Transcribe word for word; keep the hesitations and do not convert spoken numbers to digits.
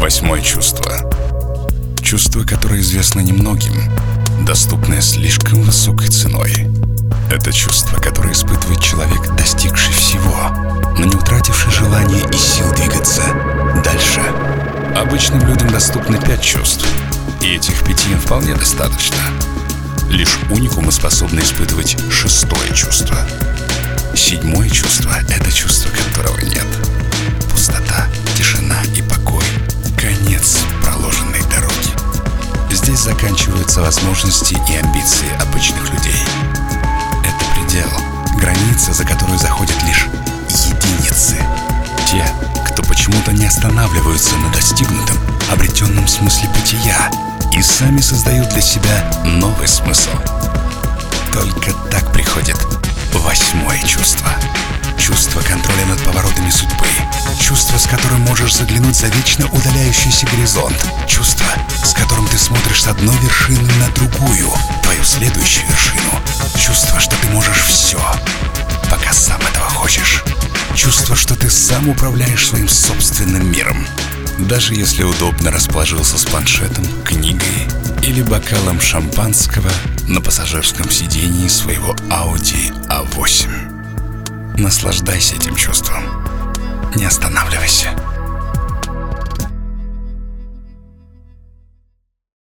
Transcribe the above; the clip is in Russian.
Восьмое чувство. Чувство, которое известно немногим, доступное слишком высокой ценой. Это чувство, которое испытывает человек, достигший всего, но не утративший желания и сил двигаться дальше. Обычным людям доступны пять чувств, и этих пяти им вполне достаточно. Лишь уникумы способны испытывать шестое чувство. Седьмое чувство — это чувство, которого нет. Пустота, тишина и покой — конец проложенной дороги. Здесь заканчиваются возможности и амбиции обычных людей. Это предел, граница, за которую заходят лишь единицы. Те, кто почему-то не останавливаются на достигнутом, обретенном смысле бытия и сами создают для себя новый смысл. Только так приходит восьмое чувство. Чувство контроля над поворотами судьбы. Чувство, с которым можешь заглянуть за вечно удаляющийся горизонт. Чувство, с которым ты смотришь с одной вершины на другую, твою следующую вершину. Чувство, что ты можешь все, пока сам этого хочешь. Чувство, что ты сам управляешь своим собственным миром. Даже если удобно расположился с планшетом, книгой или бокалом шампанского на пассажирском сидении своего Audi а восемь. Наслаждайся этим чувством. Не останавливайся.